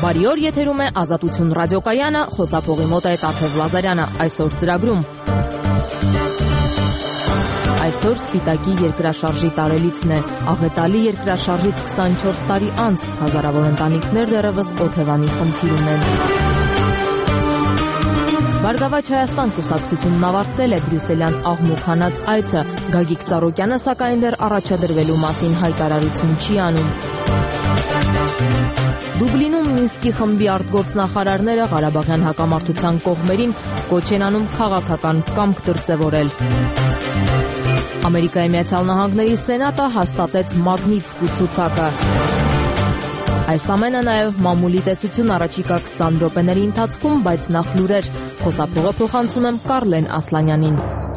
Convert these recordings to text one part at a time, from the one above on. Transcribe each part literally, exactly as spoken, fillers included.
Բարի օր, եթերում է Ազատություն ռադիոկայանը, խոսափողի մոտ է Տաթև Լազարյանը, այսօր ծրագրում։ Այսօր Սպիտակի երկրաշարժի տարելիցն է, աղետալի երկրաշարժից քսանչորս տարի անց, հազարավոր ընտանիքներ դեռևս օթևանի խնդիր ունեն։ Բարգավաճ Հայաստան կուսակցությունն ավարտել է բրյուսելյան աղմուկ հանած այցը, Գագիկ Ծառուկյանը սակայն դեռ առաջադրվելու մասին հայտարարություն չի անում։ Դուբլինում Մինսկի խմբի արտգործնախարարները Ղարաբաղյան հակամարտության կողմերին կոչ են անում քաղաքական կամք դրսևորել։ Ամերիկայի Միացյալ Նահանգների Սենատը հաստատեց Մագնիտսկու ցուցակը։ Այս ամենը նաև մամուլի տեսություն առաջիկա քսան րոպեների ընթացքում, բայց նախ լուրեր, խոսափողը փոխանցում եմ Կարլեն Ասլանյանին։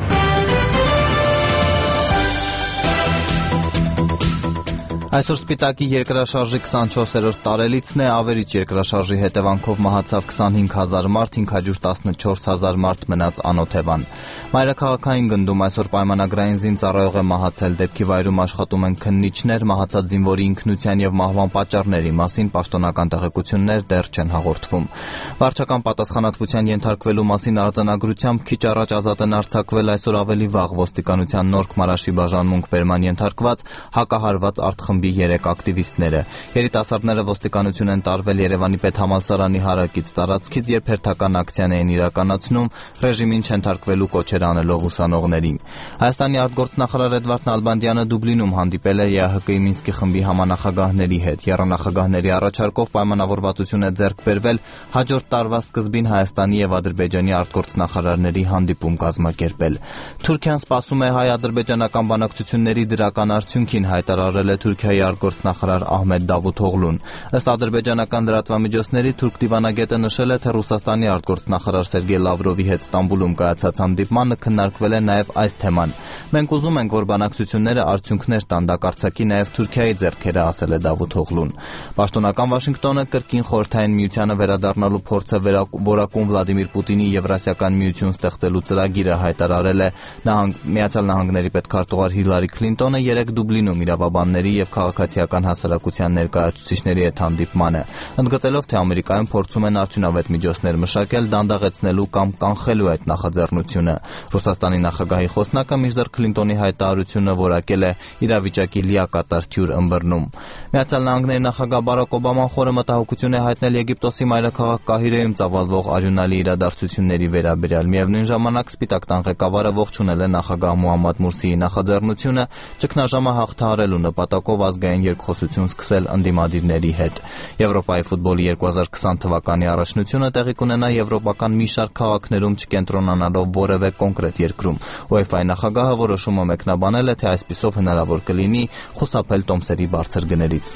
Այսօր Սպիտակի երկրաշարժի քսանչորսերորդ տարելիցն է, ավերիչ երկրաշարժի հետևանքով մահացավ քսանհինգ հազար մարդ, հինգ հարյուր տասնչորս հազար մարդ մնաց անօթևան։ Մայրաքաղաքային գնդում այսօր պայմանագրային զինծառայող է մահացել, դեպքի վայրում աշխատում են քննիչներ, մահացած զինվորի ինքնության եւ մահվան պատճառների մասին պաշտոնական տեղեկություններ դեռ չեն հաղորդվում։ Վարչական պատասխանատվության ենթարկվելու մասին արձանագրությամբ քիչ առաջ ազատ են արձակվել այսօր ավելի վաղ ոստիկանության Նոր Քմարաշի բաժանմունք բերման ենթարկված հակահարված արտխմբի երեք ակտիվիստները։ Երիտասարդները ոստիկանություն են տարվել Երևանի պետհամալսարանի հարակից տարածքից, երբ հերթական ակցիան էին իրականացնում, ռեժիմին չենթարկվելու կոչեր անելով ուսանողներին։ Հայաստանի արտգործնախարար Էդվարդ Նալբանդյանը Դուբլինում հանդիպել է ԵԱՀԿ-ի Մինսկի խմբի համանախագահների հետ։ Եռանախագահների առաջարկով պայմանավորվածություն է ձեռք բերվել հաջորդ տարվա սկզբին Հայաստանի եւ Ադրբեջանի արտգործնախարարների հանդիպում կազմակերպել։ Թուրքիան սպասում է հայ-ադրբեջանական բանակցությունների դրական արդյունքին, հայտարարել է Թուրքիայի արտգործնախարար Ահմեդ Դավութօղլուն։ Ըստ ադրբեջանական լրատվամիջոցների թուրք դիվանագետը նշել է, թե Ռուսաստանի արտգործնախարար Սերգեյ Լավրովի հետ Ստամբուլում կայացած հանդիպմանը քննարկվել է նաև այս թեման։ Մենք ուզում ենք, որ բանակցությունները արդյունքներ տան, դա կարծակի նաև Թուրքիայի ձեռքերը, ասել է Դավութօղլուն։ Պաշտոնական Վաշինգտոնը կրկին Խորհրդային Միությանը վերադառնալու փորձը որակում Վլադիմիր Պուտինի Եվրասիական միություն ստեղծելու ծրագիրը, հայտարարել է Միացյալ Նահանգների պետքարտուղար Հիլարի Քլինտոնը երեկ Դուբլինում իրավաբանների եւ քաղաքացիական հասարակության ներկայացուցիչների հետ հանդիպմանը, ընդգծելով, թե Ամերիկայում փորձում են արդյունավետ միջոցներ մշակել դանդաղեցնելու կամ կանխելու այդ նախաձեռնությունը։ Ռուսաստանի նախագահի խոսնակը մինչդեռ Քլինտոնի հայտարարությունը որակել է իրավիճակի լիակատար թյուր ըմբռնում։ Միացյալ Նահանգների նախագահ Բարակ Օբաման խորը մտահոգություն է հայտնել Եգիպտոսի մայրաքաղաք Կահիրեում ծավալվող արյունալի իրադարձությունների վերաբերյալ։ Միևնույն ժամանակ Սպիտակ տան ղեկավարը ողջունել է նախագահ Մուհամմադ Մուրսիի նախաձեռնությունը ճգնաժամը հաղթահարելու նպատակով ազգային երկխոսություն սկսել ընդդիմադիրների հետ։ Եվրոպայի ֆուտբոլի երկու հազար քսան թվականի առաջնությունը տեղի կունենա եվրոպական մի շարք քաղաքներում չկենտրոնանալով որևէ կոնկրետ երկրում։ UEFA-ի նախագահը որոշումը մեկնաբանել է, թե այսպիսով հնարավոր կլինի խուսափել տոմսերի բարձր գներից։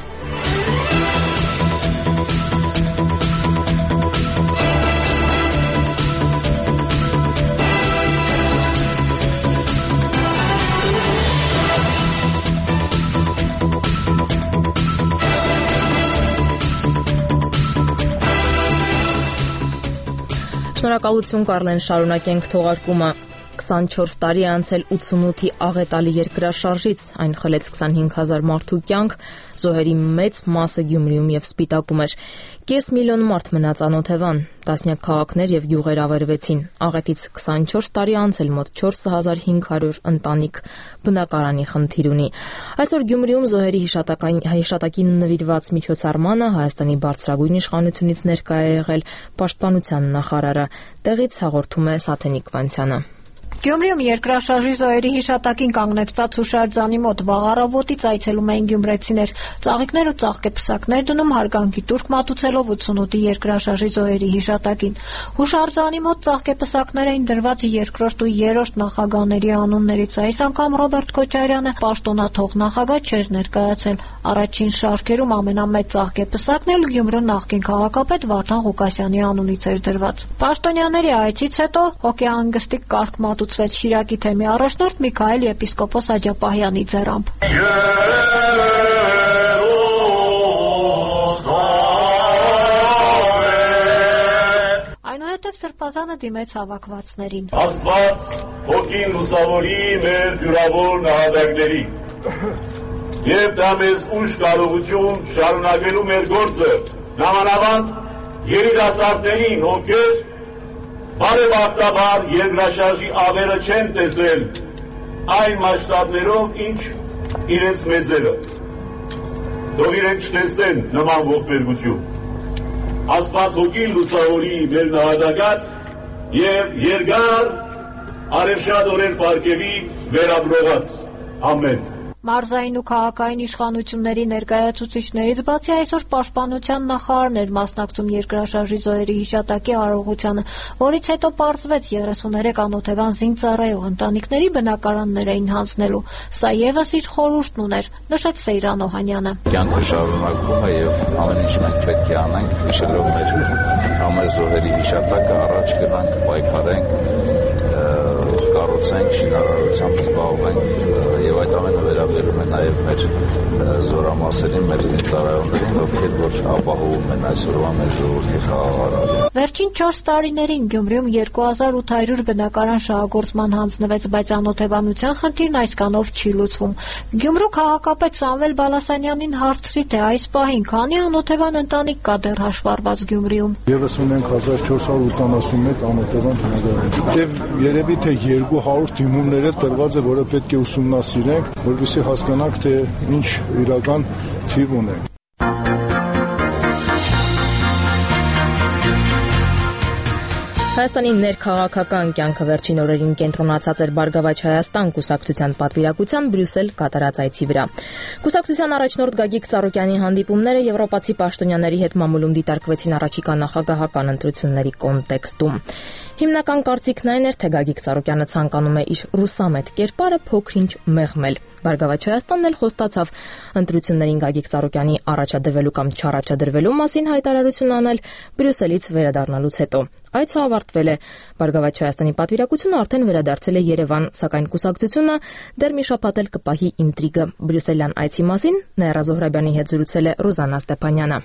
Շնորհակալություն Կարլեն, շարունակենք թողարկումը։ քսանչորս տարի է անցել ութսունութի աղետալի երկրաշարժից, այն խլեց քսանհինգ հազար մարդու կյանք, զոհերի մեծ մասը Գյումրիում եւ Սպիտակում էր։ Կես միլիոն մարդ մնաց անօթևան, տասնյակ քաղաքներ եւ գյուղեր ավերվեցին։ Աղետից քսանչորս տարի անցել մոտ չորս հազար հինգ հարյուր ընտանիք բնակարանի խնդիր ունի։ Այսօր Գյումրիում զոհերի հիշատակին նվիրված միջոցառմանը Հայաստանի բարձրագույն իշխանությունից ներկայ է եղել պաշտպանության նախարարը։ Տեղից հաղորդում է Սաթենիկ Վանցյանը։ Գյումրիում երկրաշարժի զոհերի հիշատակին կանգնեցված հուշարձանի մոտ վաղ առավոտից այցելում էին գյումրեցիներ, ծաղիկներ ու ծաղկեպսակներ դնում, հարգանքի տուրք մատուցելով ութսունութի երկրաշարժի զոհերի հիշատակին։ Հուշարձանի մոտ ծաղկեպսակներ էին դրված երկրորդ ու երրորդ նախագահների անուններից։ Այս անգամ Ռոբերտ Քոչարյանը պաշտոնաթող նախագահ չէր ներկայացել։ Առաջին շարքերում ամենամեծ ծաղկեպսակն էլ Գյումրու նախկին քաղաքապետ Վարդան Ղուկասյանի անունից էր դրված։ Պաշտոնյաների այցից հետո հոգեհանգստի կարգ մատուցվեց Շիրակի թեմի առաջնորդ Միքայել եպիսկոպոս Աջապահյանի ձեռամբ։ Այնուհետև Սրբազանը դիմեց հավաքվածներին։ Աստված հոգին լուսավորի մեր դյուրավոր նահատակների եւ դա մեզ ուժ կարողություն շարունակելու մեր գործը Նամանավանդ երիտասարդներին, ովքեր բարեբախտաբար երկրաշարժի ավերը չեն տեսել այն մասշտաբներով, ինչ իրենց մեծերը, թող իրենք չտեսնեն նման ողբերգություն։ Աստված հոգին լուսավորի մեր նահատակած եւ երկար արևշատ օրեր պարգևի վերաբրողած։ Ամեն։ Մարզային ու քաղաքային իշխանությունների ներկայացուցիչներից բացի այսօր պաշտպանության նախարարն էր մասնակցում երկրաշարժի զոհերի հիշատակի արարողությանը, որից հետո պարզվեց երեսուներեք անօթևան զինծառայող ընտանիքների բնակարաններ էին հանձնելու։ Սա եւս իր խորհուրդն ուներ, նշեց Սեյրան Օհանյանը։ Կյանքը շարունակվում է եւ ամեն ինչ մենք պետք է անենք, հիշելով մեր ամեն զոհերի հիշատակը, առաջ գնանք, պայքարենք, կառուցենք, շինարարությամբ զբաղվենք եւ այդ ամենը վերաբերում է նաեւ մեր զորամասերին, մեր զինծառայողներին, ովքեր որ ապահովում են այսօրվա մեր ժողովրդի խաղաղարարը։ Վերջին չորս տարիներին Գյումրիում երկու հազար ութ հարյուր բնակարան շահագործման հանձնվեց, բայց անօթևանության խնդիրն այսքանով չի լուծվում։ Գյումրու քաղաքապետ Սամվել Բալասանյանին հարցրի, թե այս պահին քանի անօթևան ընտանիք կա դեռ հաշվառված Գյումրիում։ Եվս ունենք հազար չորս հարյուր ութանասունմեկ անօթևան բնակարան։ Եվ երևի թե երկու հարյուր դիմումներ էլ տրված է, որը պետք է ուսումնասիրենք, որովհետեւ հասկանանք, թե ինչ իրական թիվ ունենք։ Հայաստանի ներքաղաքական կյանքը վերջին օրերին կենտրոնացած էր Բարգավաճ Հայաստան կուսակցության պատվիրակության Բրյուսել կատարած այցի վրա։ Կուսակցության առաջնորդ Գագիկ Ծառուկյանի հանդիպումները եվրոպացի պաշտոնյաների հետ մամուլում դիտարկվեցին առաջիկա նախագահական ընտրությունների կոնտեքստում։ Հիմնական կարծիքն այն էր, թե Գագիկ Ծառուկյանը ցանկանում է իր ռուսամետ կերպարը փոքր-ինչ մեղմել։ Բարգավաճ Հայաստանն էլ խոստացավ ընտրություններին Գագիկ Ծառուկյանի առաջադրվելու կամ չառաջադրվելու մասին հայտարարություն անել Բրյուսելից վերադառնալուց հետո։ Այցը ավարտվել է։ Բարգավաճ Հայաստանի պատվիրակությունը արդեն վերադարձել է Երևան, սակայն կուսակցությունը դեռ մի շաբաթ էլ կպահի ինտրիգը։ Բրյուսելյան այցի մասին Նաիրա Զոհրաբյանի հետ զրուցել է Ռուզաննա Ստեփանյանը։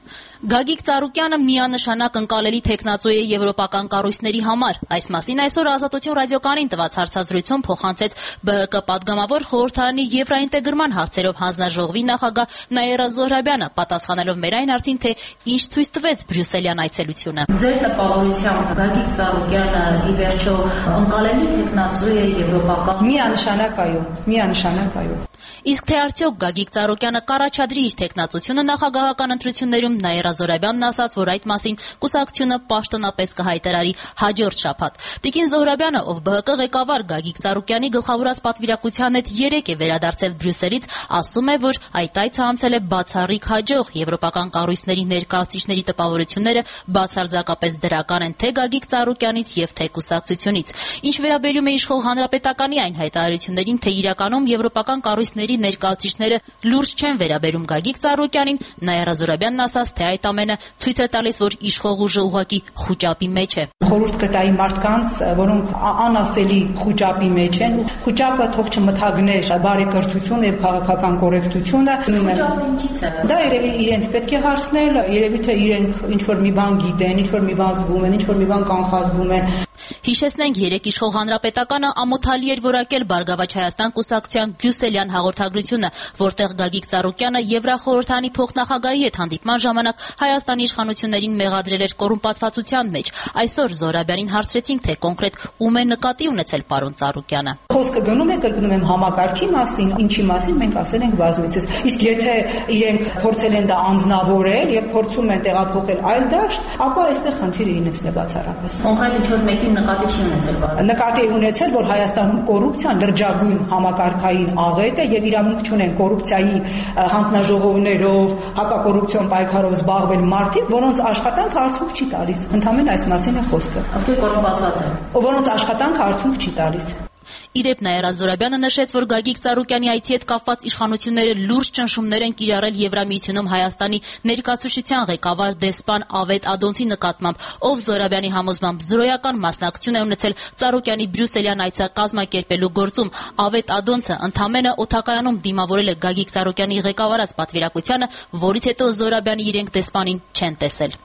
Գագիկ Ծառուկյանը միանշանակ ընկալելի թեկնածու է եվրոպական կառույցների համար։ Այս մասին այսօր Ազատություն ռադիոկայանին տված հարցազրույցում փոխանցեց ԲՀԿ պատգամավոր խորհրդարանի եվրաինտեգրման հարցերով հանձնաժողովի նախագահ Նաիրա Զոհրաբյանը, պատասխանելով մեր այն հարցին, թե ինչ ցույց տվեց Բրյուսելյան այցելությունը։ Ձեր տպավորությամբ Գագիկ Ծառուկյանը ի վերջո ընկալելի թեկնածու է եվրոպական։ Միանշանակ այո, միանշանակ այո։ Իսկ թե արդյոք Գագիկ Ծառուկյանը կառաջադրի իր թեկնածությունը նախագահական ընտրություններում, Նաիրա Զոհրաբյանն ասաց, որ այդ մասին կուսակցությունը պաշտոնապես կհայտարարի հաջորդ շաբաթ։ Տիկին Զոհրաբյանը, ով ԲՀԿ ղեկավար Գագիկ Ծառուկյանի գլխավորած պատվիրակության հետ երեկ է վերադարձել Բրյուսելից, ասում է, որ այդ այցը անցել է բացառիկ հաջող, եվրոպական կառույցների ներկայացուցիչների տպավորությունները բացարձակապես դրական են թե Գագիկ Ծառուկյանից եւ թե կուսակցությունից։ Ինչ վերաբերում է իշխող հանրապետականի այն հայտարարություններին, թե իրականում եվրոպական կառույցների ներկայացուցիչները լուրջ չեն վերաբերում Գագիկ Ծառուկյանին, Նաիրա Զոհրաբյանն ասաց, թե այդ ամենը ցույց է տալիս, որ իշխող ուժը ուղղակի խուճապի մեջ է։ Խորհուրդ կտայի մարդկանց, որոնք անասելի խուճապի մեջ են, խուճապը թող չմթագներ բարեկրթությունը եւ քաղաքական կոռեկտությունը։ Խուճապը ինչից է։ Դա երևի իրենց պետք է հարցնել, երևի թե իրենք ինչ որ մի բան գիտեն, ինչ որ մի բան զգում են, ինչ որ մի բան կանխազգում են։ Հիշեցնենք, երեք իշխող հանրապետականը ամոթալի էր որակել Բարգավաճ Հայաստան կուսակցության Բրյուսելյան հաղորդագրությունը, որտեղ Գագիկ Ծառուկյանը Եվրախորհրդանի փոխնախագահի հետ հանդիպման ժամանակ Հայաստանի իշխանություններին մեղադրել էր կոռումպացվածության մեջ։ Այսօր Զոհրաբյանին հարցրեցինք, թե կոնկրետ ում է նկատի ունեցել պարոն Ծառուկյանը։ Խոսքը գնում է, կրկնում եմ, համակարգի մասին, ինչի մասին մենք ասել ենք բազմիցս։ Իսկ եթե իրենք փորձել են դա անձնավորել եւ փորձում են տեղափոխել այլ դաշտ, ապա այստեղ խնդիրը ինձն է բացառապես։ Կոնկրետ ինչ-որ մեկին նկատի չի ունեցել բառը։ Նկատի ունեցել, որ Հայաստանում կոռուպցիան լրջագույն համակարգային աղետ է եւ իրավունք չունեն կոռուպցիայի հանձնաժողովներով, հակակոռուպցիոն պայքարով զբաղվել մարդիկ, որոնց աշխատանքը արդյունք չի տալիս։ Ընդհանրապես այս մասին է խոսքը։ Ովքեր կոռումպացված են։ Որոնց աշխատանքը արդյունք չի տալիս։ Իդեպ Նաիրա Զոհրաբյանը նշեց, որ Գագիկ Ծառուկյանի այցի հետ կապված իշխանությունները լուրջ ճնշումներ են կիրառել Եվրամիությունում Հայաստանի ներկայացուցչության ղեկավար դեսպան Ավետ Ադոնցի նկատմամբ, ով Զոհրաբյանի համոզմամբ զրոյական մասնակցություն է ունեցել Ծառուկյանի Բրյուսելյան այցը կազմակերպելու գործում։ Ավետ Ադոնցը ընդամենը օդակայանում դիմավորել է Գագիկ Ծառուկյանի ղեկավարած պատվիրակությանը, որից հետո Զոհրաբյանի իրենք դեսպանին չեն տեսել։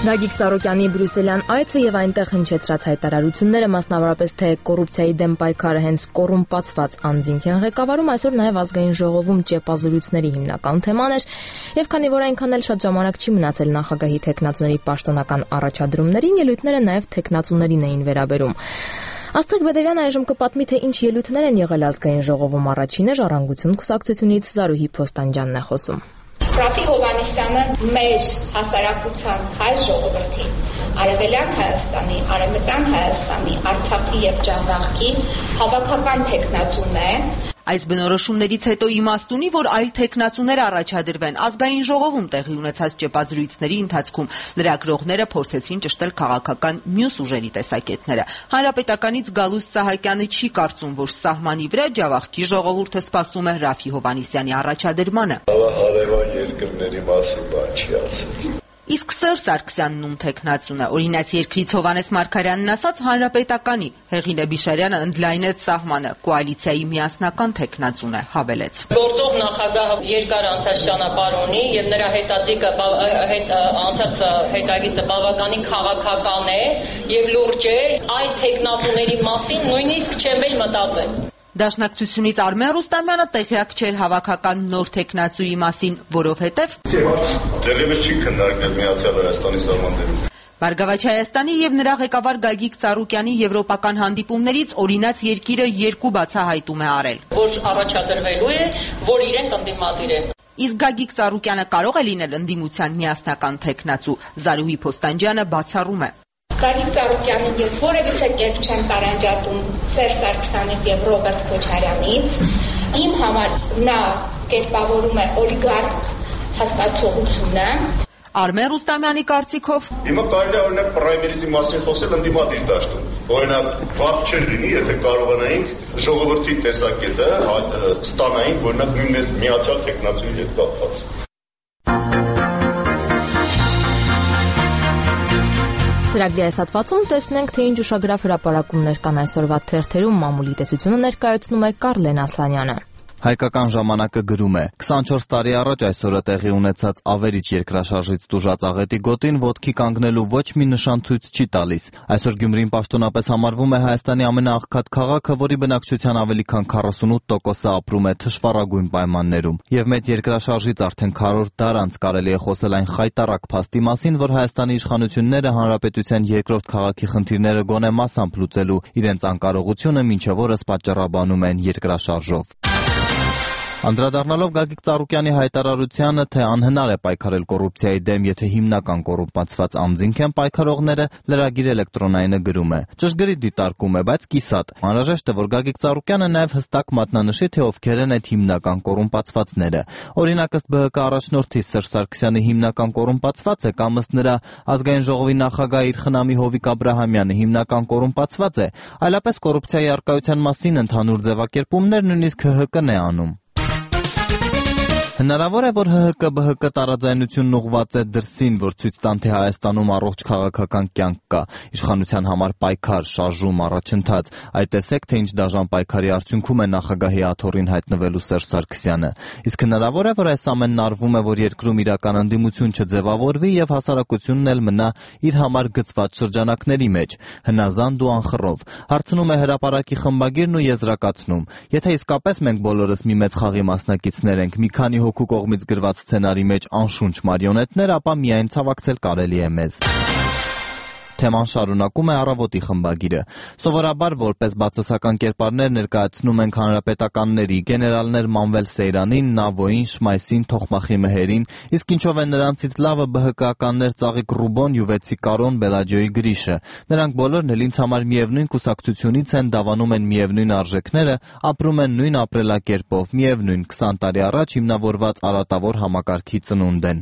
Գագիկ Ծառուկյանի բրյուսելյան այցը եւ այնտեղ հնչեցրած հայտարարությունները, մասնավորապես թե կոռուպցիայի դեմ պայքարը հենց կոռումպացված անձինք են ղեկավարում, այսօր նաեւ ազգային ժողովում ճեպազրույցների հիմնական թեման էր, եւ քանի որ այնքան էլ շատ ժամանակ չի մնացել նախագահի թեկնածուների պաշտոնական առաջադրումներին, ելույթները նաեւ թեկնածուներին էին վերաբերում։ Աստղիկ Բեդևյանը այժմ կպատմի, թե ինչ ելույթներ են եղել ազգային ժողովում։ Առաջինը Ժառանգություն կուսակցությունից Զարուհի Փոստանջյանն է խոսում։ Ռաֆի Հովհաննիսյանը մեր հասարակության հայ ժողովրդի, Արևելյան Հայաստանի, Արևմտյան Հայաստանի, Արցախի եւ Ջավախքի հավաքական թեկնածուն է։ Այս բնորոշումներից հետո իմաստ ունի, որ այլ թեկնածուներ առաջադրվեն։ Ազգային ժողովում տեղի ունեցած ճեպազրույցների ընթացքում լրագրողները փորձեցին ճշտել քաղաքական մյուս ուժերի տեսակետները։ Հանրապետականից Գալուստ Սահակյանը չի կարծում, որ սահմանի վրա Ջավախքի ժողովուրդը սպասում է Ռաֆի Հովհաննիսյանի առաջադրմանը։ Հարևան երկրների մասին բան չի ասել։ Իսկ Սերժ Սարգսյանն ում թեկնածուն է։ Օրինաց երկրից Հովհաննես Մարգարյանն ասաց Հանրապետականի, Հեղինե Բիշարյանը ընդլայնեց սահմանը, կոալիցիայի միասնական թեկնածուն է, հավելեց։ Գործող նախագահը երկար անցած ճանապարհ ունի եւ նրա հետաձիգը հետ անցած հետագիծը բավականին քաղաքական է եւ լուրջ է, այլ թեկնածուների մասին նույնիսկ չեմ էլ մտածել։ Դաշնակցությունից Արմեն Ռուստամյանը տեղյակ չէր հավաքական նոր թեկնածուի մասին, որովհետև դեռևս չի քննարկվել Միացյալ Հայաստանի սահմաններում։ Բարգավաճ Հայաստանի եւ նրա ղեկավար Գագիկ Ծառուկյանի եվրոպական հանդիպումներից օրինաց երկիրը երկու բացահայտում է արել։ Որ առաջադրվելու է, որ իրենք ընդդիմադիր են։ Իսկ Գագիկ Ծառուկյանը կարող է լինել ընդդիմության միասնական թեկնածու։ Զարուհի Փոստանջյանը բացառում է։ Գագիկ Ծառուկյանին ես որևիցե կերպ չեմ տարանջատում Սերժ Սարգսյանից եւ Ռոբերտ Քոչարյանից։ Իմ համար նա կերպավորում է օլիգարխ հասկացողությունը։ Արմեն Ռուստամյանի կարծիքով հիմա կարելի է օրինակ պրայմերիզի մասին խոսել ընդդիմադիր դաշտում։ Օրինակ վատ չէր լինի, եթե կարողանայինք ժողովրդի տեսակետը ստանայինք, օրինակ նույն մեծ միացյալ թեկնածուի հետ կապված։ Ծրագրի այս հատվածում տեսնենք, թե ինչ ուշագրավ հրապարակումներ կան այսօրվա թերթերում։ Մամուլի տեսությունը ներկայացնում է Կարլեն Ասլանյանը։ Հայկական ժամանակը գրում է. «քսանչորս տարի առաջ այսօրը տեղի ունեցած ավերիչ երկրաշարժից տուժած աղետի գոտին ոտքի կանգնելու ոչ մի նշան ցույց չի տալիս։ Այսօր Գյումրին պաշտոնապես համարվում է Հայաստանի ամենաաղքատ քաղաքը, որի բնակչության ավելի քան քառասունութ տոկոսը ապրում է թշվառագույն պայմաններում։ Եվ մեծ երկրաշարժից արդեն քառորդ դար անց կարելի է խոսել այն խայտառակ փաստի մասին, որ Հայաստանի իշխանությունները հանրապետության երկրորդ քաղաքի խնդիրները գոնե մասամբ լուծելու իրենց անկարողությունը մինչև օրս պատճառաբանում են երկրաշարժով»։ Անդրադառնալով Գագիկ Ծառուկյանի հայտարարությանը, թե անհնար է պայքարել կոռուպցիայի դեմ, եթե հիմնական կոռումպացված անձինք են պայքարողները, լրագիր էլեկտրոնայինը գրում է. ճշգրիտ դիտարկում է, բայց կիսատ։ Անհրաժեշտ է, որ Գագիկ Ծառուկյանը նաև հստակ մատնանշի, թե ովքեր են այդ հիմնական կոռումպացվածները։ Օրինակ, ըստ ԲՀԿ առաջնորդի Սերժ Սարգսյանի հիմնական կոռումպացված է, կամ ըստ նրա ազգային ժողովի նախագահ իր խնամի Հովիկ Աբրահամյանը հիմնական կոռումպացված է, այլապես կոռուպցիայի առկայության մասին ընդհանուր ձևակերպումներ նույնիսկ Հ Հ Կ-ն է անում։ Հնարավոր է, որ Հ Հ Կ Բ Հ Կ տարաձայնությունն ուղղված է դրսին, որ ցույց տան, թե Հայաստանում առողջ քաղաքական կյանք կա, իշխանության համար պայքար, շարժում, առաջընթաց։ Այդ տեսեք, թե ինչ դաժան պայքարի արդյունքում է նախագահի աթոռին հայտնվելու Սերժ Սարգսյանը։ Իսկ հնարավոր է, որ այս ամենն արվում է, որ երկրում իրական ընդդիմություն չձևավորվի եւ հասարակությունն էլ մնա իր համար գծված շրջանակների մեջ, հնազանդ ու անխռով։ Հարցնում է հրապարակի խմբագիրն ու եզրակացնում. եթե իսկապես մենք բոլորս մի մեծ խաղի մասնակիցներ ենք, մի քանի հոգու կողմից գրված սցենարի մեջ անշունչ մարիոնետներ, ապա միայն ցավակցել կարելի է մեզ։ Թեման շարունակում է Առավոտի խմբագիրը։ Սովորաբար որպես բացասական կերպարներ ներկայացնում ենք հանրապետականների, գեներալներ Մանվել Սեյրանին, Նավոյին, Շմայսին, Թոխմախի Մեհերին, իսկ ինչով են նրանցից լավը Բ Հ Կ-ականներ Ծաղիկ Ռուբոն, Յուվեցի Կարոն, Բելաջոյի Գրիշը։ Նրանք բոլորն էլ ինձ համար միևնույն կուսակցությունից են, դավանում են միևնույն արժեքները, ապրում են նույն ապրելակերպով, միևնույն քսան տարի առաջ հիմնավորված արատավոր համակարգի ծնունդ են։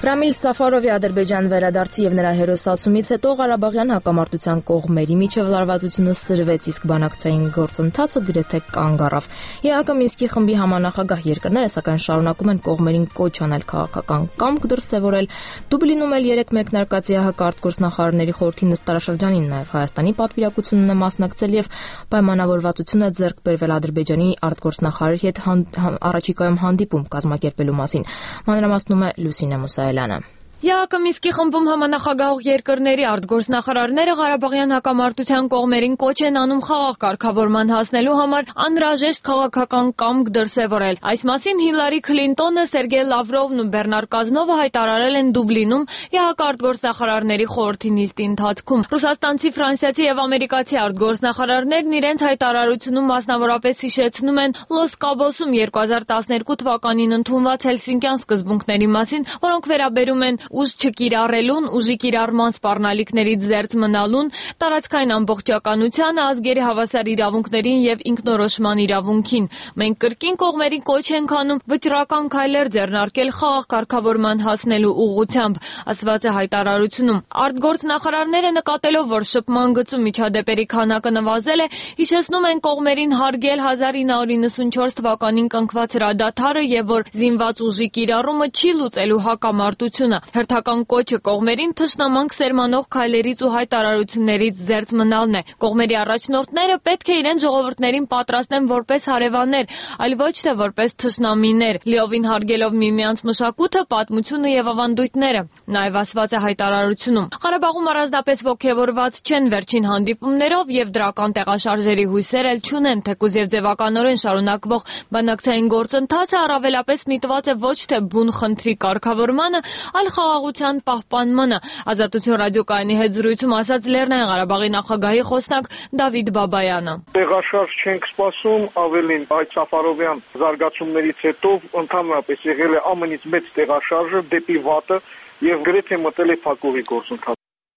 Ռամիլ Սաֆարովի Ադրբեջան վերադարձի եւ նրա հերոսացումից հետո Ղարաբաղյան հակամարտության կողմերի միջև լարվածությունը սրվեց, իսկ բանակցային գործընթացը գրեթե կանգ առավ։ ԵԱՀԿ Մինսկի խմբի համանախագահ երկրները սակայն շարունակում են կողմերին կոչ անել քաղաքական կամք դրսևորել։ Դուբլինում էլ երեք մեկնարկած ԵԱՀԿ արտգործնախարարների խորհրդի նստարաշրջանին նաեւ Հայաստանի պատվիրակությունն է մասնակցել եւ պայմանավորվածություն է ձեռք բերվել Ադրբեջանի արտգործնախարարի հետ առաջիկայում հանդիպում կազմակերպելու մասին։ Մանրամասնում է Լուսինե Մուսայելյանը։ ԵԱՀԿ Մինսկի խմբում համանախագահող երկրների արտգործնախարարները Ղարաբաղյան հակամարտության կողմերին կոչ են անում խաղաղ կարգավորման հասնելու համար անհրաժեշտ քաղաքական կամք դրսևորել։ Այս մասին Հիլարի Քլինտոնը, Սերգեյ Լավրովն ու Բեռնար Կազնովը հայտարարել են Դուբլինում ԵԱՀԿ արտգործնախարարների խորհրդի նիստի ընթացքում։ Ռուսաստանցի, ֆրանսիացի եւ ամերիկացի արտգործնախարարներն իրենց հայտարարությունում մասնավորապես հիշեցնում են Լոս Կաբոսում երկու հազար տասներկու թվականին ընդունված Հելսինկյան սկզբունքների մասին, որոնք վերաբերում են ուժ չկիրառելուն, ուժի կիրառման սպառնալիքներից զերծ մնալուն, տարածքային ամբողջականությանը, ազգերի հավասար իրավունքներին եւ ինքնորոշման իրավունքին։ Մենք կրկին կողմերին կոչ ենք անում վճռական քայլեր ձեռնարկել խաղաղ կարգավորման հասնելու ուղղությամբ, ասված է հայտարարությունում։ Արտգործնախարարները նկատելով, որ շփման գծում միջադեպերի քանակը նվազել է, հիշեցնում են կողմերին հարգել հազար ինը հարյուր իննսունչորս թվականին կնքված հրադադարը եւ որ զինված ուժի կիրառումը չի լուծելու հակամարտությունը։ Հերթական կոչը կողմերին թշնամանք սերմանող քայլերից ու հայտարարություններից զերծ մնալն է։ Կողմերի առաջնորդները պետք է իրենց ժողովուրդներին պատրաստեն որպես հարևաններ, այլ ոչ թե որպես թշնամիներ, լիովին հարգելով միմյանց մշակույթը, պատմությունը եւ ավանդույթները։ Նաեւ ասված է հայտարարությունում. Ղարաբաղում առանձնապես ողջավորված չեն վերջին հանդիպումներով եւ դրական տեղաշարժերի հույսեր էլ չունեն, թեկուզ եւ ձևականորեն շարունակվող բանակցային գործընթացը առավելապես միտված է ոչ թե բուն խնդրի կարգավորմանը, այլ խաղաղության պահպանմանը։ Ազատություն ռադիոկայանի հետ զրույցում ասաց Լեռնային Ղարաբաղի նախագահի խոսնակ Դավիթ Բաբայանը։ Տեղաշարժ չենք սպասում, ավելին այդ Սաֆարովյան զարգացումներից հետո ընդհանրապես եղել է ամենից մեծ տեղաշարժը դեպի վատը եւ գրեթե մտել է փակուղի գործընթաց։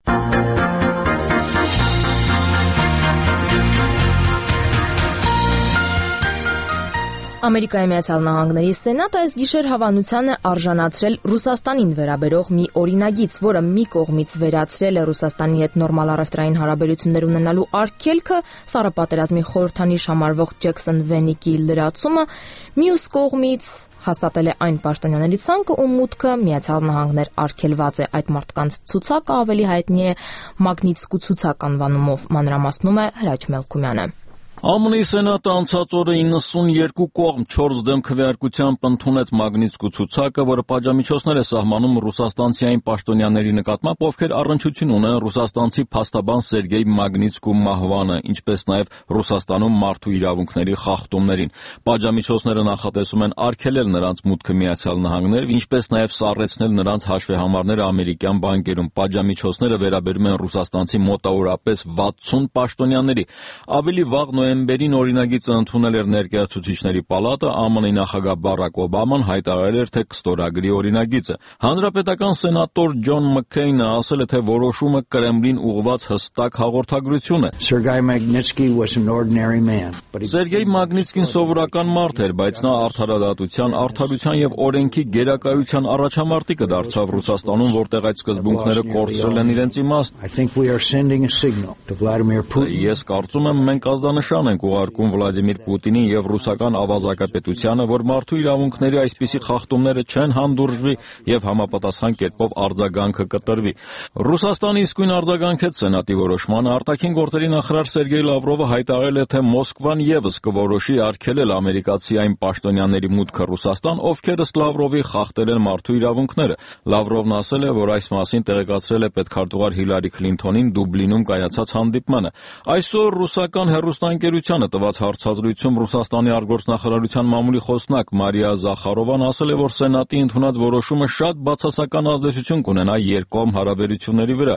Ամերիկայի Միացյալ Նահանգների Սենատը այս գիշեր հավանության է արժանացրել Ռուսաստանին վերաբերող մի օրինագիծ, որը մի կողմից վերացրել է Ռուսաստանի հետ նորմալ առևտրային հարաբերություններ ունենալու արգելքը, Սառը պատերազմի խորհրդանիշ համարվող Ջեքսոն Վենիկի լրացումը, մյուս կողմից հաստատել է այն պաշտոնյաների ցանկը, ում մուտքը Միացյալ Նահանգներ արգելված է։ Այդ մարդկանց ցուցակը ավելի հայտնի է Մագնիտսկու ցուցակ անվանումով, մանրամասնում է Հրաչ Մելքումյանը։ ԱՄՆ-ի Սենատը անցած օրը իննսունյերկու կողմ չորս դեմ քվեարկությամբ ընդունեց Մագնիտսկու ցուցակը, որը պատժամիջոցներ է սահմանում ռուսաստանցիային պաշտոնյաների նկատմամբ, ովքեր առնչություն ունեն ռուսաստանցի փաստաբան Սերգեյ Մագնիտսկու մահվանը, ինչպես նաև Ռուսաստանում մարդու իրավունքների խախտումներին։ Պատժամիջոցները նախատեսում են արգելել նրանց մուտքը Միացյալ Նահանգներ, ինչպես նաև սառեցնել նրանց հաշվեհամարները ամերիկյան բանկերում։ Պատժամիջոցները վերաբերում են ռուսաստանցի մոտավորապես վաթսուն պաշտոնյաների։ Ավելի վաղ նոյեմբերին օրինագիծը ընդունել էր Ներկայացուցիչների պալատը, ԱՄՆ-ի նախագահ Բարակ Օբաման հայտարարել էր, թե կստորագրի օրինագիծը։ Հանրապետական սենատոր Ջոն Մքքեյնը ասել է, թե որոշումը Կրեմլին ուղղված հստակ հաղորդագրություն է։ Սերգեյ Մագնիտսկին սովորական մարդ էր, բայց նա արդարադատության, արդարության եւ օրենքի գերակայության առաջամարտիկը դարձավ Ռուսաստանում, որտեղ այդ սկզբունքները կորցրել են իրենց իմաստը։ Ես կարծում եմ, մենք ազդանշան ենք ուղարկում Վլադիմիր Պուտինին եւ ռուսական ավազակապետությանը, որ մարդու իրավունքների այսպիսի խախտումները չեն հանդուրժվի եւ համապատասխան կերպով արձագանքը կտրվի։ Ռուսաստանը իսկույն արձագանքեց Սենատի որոշմանը։ Արտաքին գործերի նախարար Սերգեյ Լավրովը հայտարարել է, թե Մոսկվան եւս կորոշի արգելել ամերիկացի այն պաշտոնյաների մուտքը Ռուսաստան, ովքեր ըստ Լավրովի խախտել են մարդու իրավունքները։ Լավրովն ասել է, որ այս մասին տեղեկացրել է պետքարտուղար Հիլարի Քլինթոնին Դուբլինում կայացած հանդիպմանը։ Այսօր ռուսական հեռուստաընկերությանը տված հարցազրույցում Ռուսաստանի արտգործնախարարության մամուլի խոսնակ Մարիա Զախարովան ասել է, որ Սենատի ընդունած որոշումը շատ բացասական ազդեցություն կունենա երկկողմ հարաբերությունների վրա։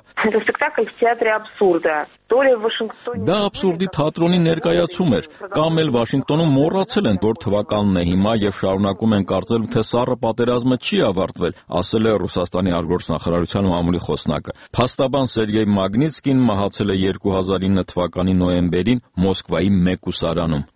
Դա աբսուրդի թատրոնի ներկայացում էր, կամ էլ Վաշինգտոնում մոռացել են, որ թվականն է հիմա եւ շարունակում են կարծել, թե Սառը պատերազմը չի ավարտվել, ասել է Ռուսաստանի արտգործնախարարության մամուլի խոսնակը։ Փաստաբան Սերգեյ Մագնիտսկին մահացել է երկու հազար ինը թվականի նոյեմբերին Մոսկվայի Մեկուսարանում։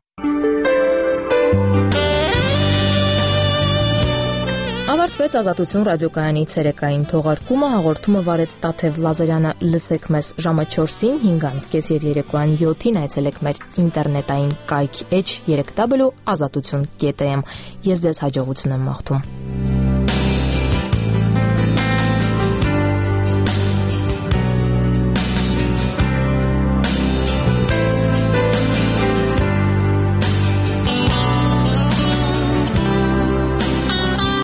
Ավարտվեց Ազատություն ռադիոկայանի ցերեկային թողարկումը, հաղորդումը վարեց Տաթև Լազարյանը։ Լսեք մեզ ժամը չորսին, հինգ կես եւ երեկոյան յոթին այցելեք մեր ինտերնետային կայք էջ երեք w ազատություն կետ am։ Ես ձեզ հաջողություն եմ մաղթում։